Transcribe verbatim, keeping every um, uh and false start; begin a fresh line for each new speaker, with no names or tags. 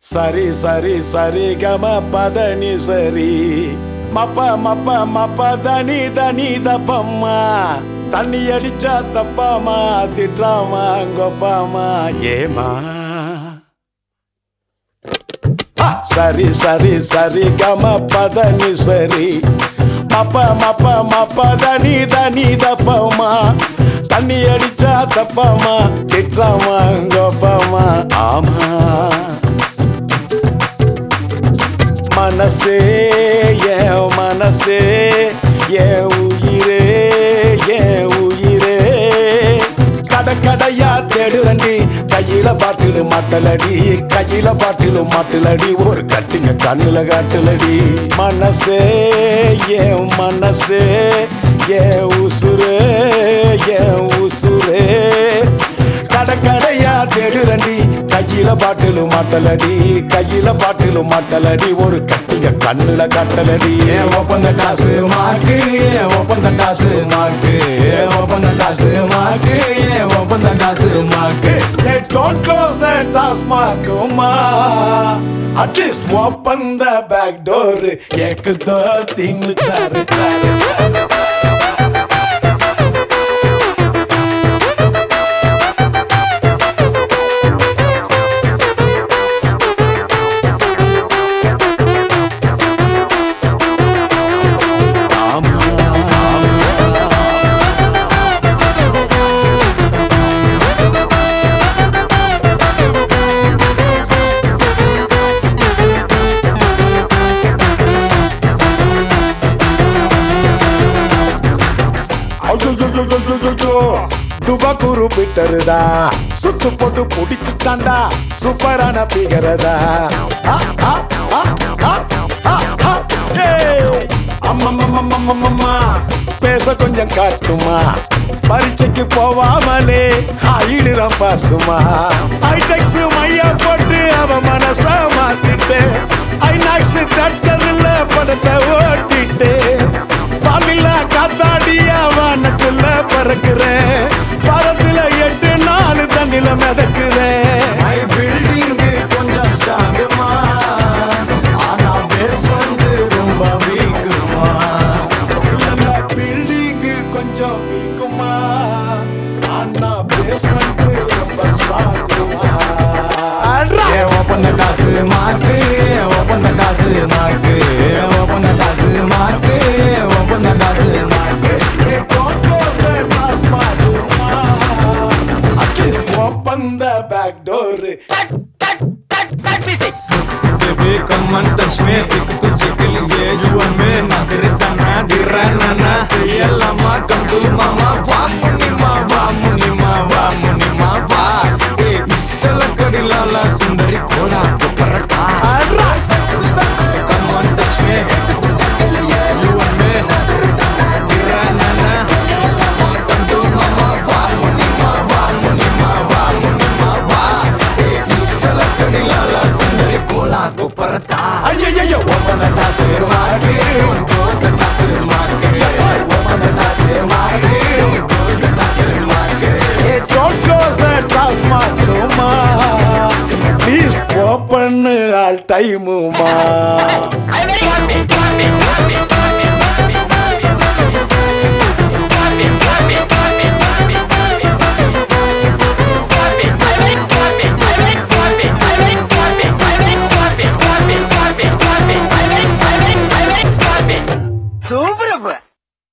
சரி சரி சரி கம பதனி சரி மப்ப மப்ப மப்ப தனி தனி தப்பம்மா தண்ணி அடிச்சா தப்பாமா திட்டாமா கொப்பாமா ஏமா சரி சரி சரி கம பதனி சரி மப்ப மப்ப மப்ப தனி தனி தப்பம்மா தண்ணி அடிச்சா தப்பாமா திட்டாமா கொப்பாமா ஆமா மனசே என் மனசே என் உயிரே என் உயிரே கட கடையா தேடுறண்டி கையில பாட்டிலு மாட்டலடி கையில பாட்டிலு மாட்டலடி ஒரு கட்டிங்க கண்ணுல காட்டுலடி மனசே என் மனசே என் உசுரே என் உசுரே கட கடையா தேடுறண்டி கையில பாட்டிலு மாட்டலடி கையில பாட்டிலு மாட்டலடி ஒரு கட்டிங்க கண்ணுல காட்டலடி
ஏன் ஒப்பந்த காசு மாக்கு ஏன் ஒப்பந்த காசு மாக்கு ஏன் ஒப்பந்த காசு மாக்கு ஏன் ஒப்பந்த காசு மாக்கு
Hey, don't close that taskmark, ma. At least open the back door. Ek do tin char char char. துபக்குரு பிட்டருதா சுத்து போட்டு புடிச்சுட்டாண்டா சூப்பரான பிகரதா அம்மம்மா பேச கொஞ்சம் காட்டுமா பரீட்சைக்கு போவாமலே ஆயிடுறான் பாசுமா ஐடெக்ஸ் மையா போட்டு அவ மனச மாத்திட்டு ஐநாக்ஸ் தட்டதுல படத்தை ஓட்டிட்டு பாலில காத்தாடிய வானத்துல பறக்குறேன் பரத்துல எட்டு நாலு தண்ணில மிதக்குறேன்
பில்டிங்கு கொஞ்சம் ஸ்ட்ராங்குமா ஆனா பேஸ் வந்து ரொம்ப வீக்குமா
பில்டிங்கு கொஞ்சம் வீக்குமா ஆனா பேஸ்மெண்ட் ரொம்ப ஸ்ட்ராங்குமா
ஏன் ஒப்பந்த காசு மாக்கு ஏன் ஒப்பந்த காசு மாக்கு ஏன் ஒப்பந்த காசு மாக்கு ஏன் ஒப்பந்த காசு மாக்கு
Don't close the taskmark, ma. At least open the back door.
Baby, come and touch me. एक तुझे के लिए you and me. ना तेरे तना दिरा ना ना say lama come to mama va muni ma va muni ma va muni ma va. ए इश्क लकड़ी लाला सुंदरी कोला को paratha. Come and touch me. एक तुझे के लिए you and me. ना तेरे तना दिरा ना ना say lama come to mama va muni ma va muni ma va muni ma va. ए इश्क लकड़ी लाला सुंदरी कोला को पराठा.
ஐயையோ
Open the காசு மாக்கு உன் close the காசு மாக்கு Open the காசு மாக்கு உன் close the காசு மாக்கு
Hey, don't close the taskmark, ma. Please open all time, ma.
I'm very happy, happy, happy.